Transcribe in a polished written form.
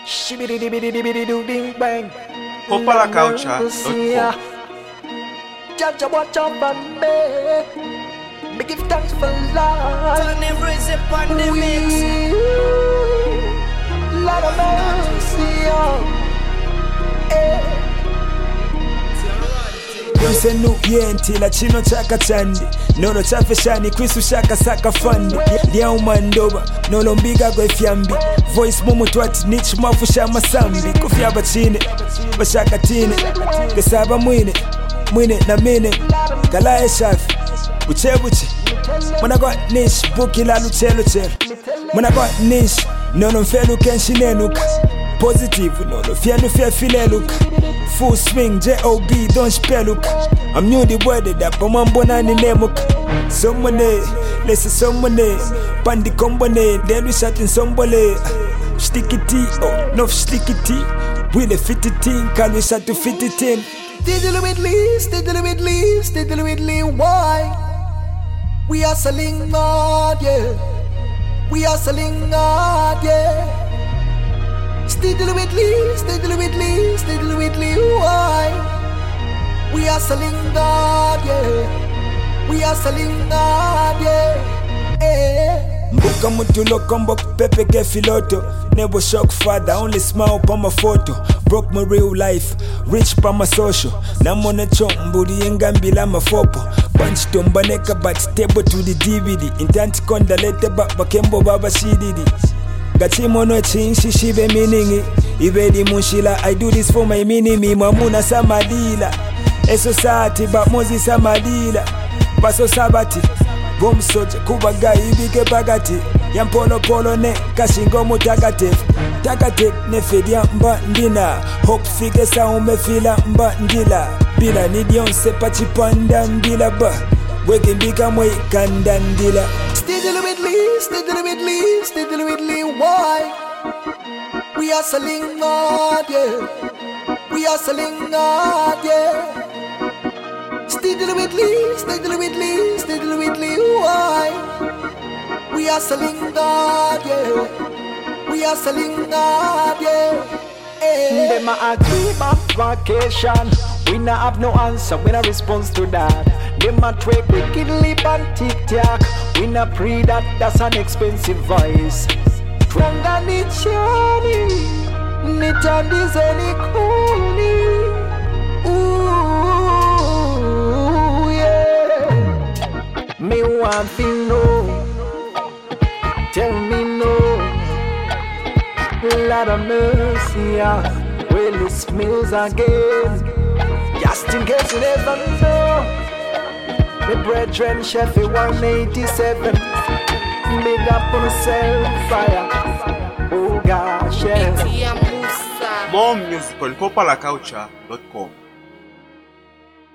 Shibidi-dibidi-dibidi-doo-ding bang. Popalaculture.com. Judge watch out for me. Me give thanks for life. Tony Rizzi on the mix. Lot of mercy, eh. Yonse nuyenti la chino chaka chandi Nolo chafe shani krisu shaka saka fandi Lia umandoba nolo mbiga gwe fyambi Voice mumu twati nichi mafusha masambi Kufyaba chine, bashaka tine Kesaba mwine na mine Kalae shafi, buche Mwana kwa nish, buki la luchelo chelo Mwana kwa nish, nono mfelu kenshi nenuka Positive, nono fienu fileluka Full swing, J.O.B. don't spellook. I'm new the weather that but one bona ni nemuk. Someone, listen someone, pandi combone, then we shot in somebody. Sticky tea, oh, no sticky tea. Will it fit it in? Can we shot to fit it in? Diddle with Lee, why? We are selling hard, yeah. We are selling hard, yeah. Stiddle with Lee, why? We are selling God, yeah. We are selling God, yeah. Eh. Mbuka mutulo combo pepe get filoto. Never shock father, only smile pa my photo. Broke my real life, rich pa my social. Namona chombudi engambila mafopo. Punch tombaneka but stable to the DVD. Intanti konda lete bakembo baba shididi. Gachimono chinshi shibe meaning Ibedi munshila, I do this for my minimi. Mamuna samadila A society but mozi samadila Baso sabati Gom soja kubaga ibike bagati Yampolo ne kashingo mutagatif Tagatik ne fedia mba ndina Hope fige sa umefila mba ndila Bila nidion sepa chipanda ndila ba Weke mbika mwe kanda ndila Stiddle with Lee, why? We are selling hard, yeah. We are selling hard, yeah. Stiddle with Lee, why? We are selling hard, yeah. We are selling hard, yeah. Them a dream of vacation. We not have no answer, we not response to that. Them a trick wickedly on TikTok. We not pre that's an expensive voice. Twanga ni chani, ni tandizeni kuni. Ooh, yeah. Me want to know, tell me no. Lot of mercy, well it smells again. Just in case you never know. The brethren Chefy 187. Big up on yourself, fire. Oh gosh, yeah. More music on popalaculture.com.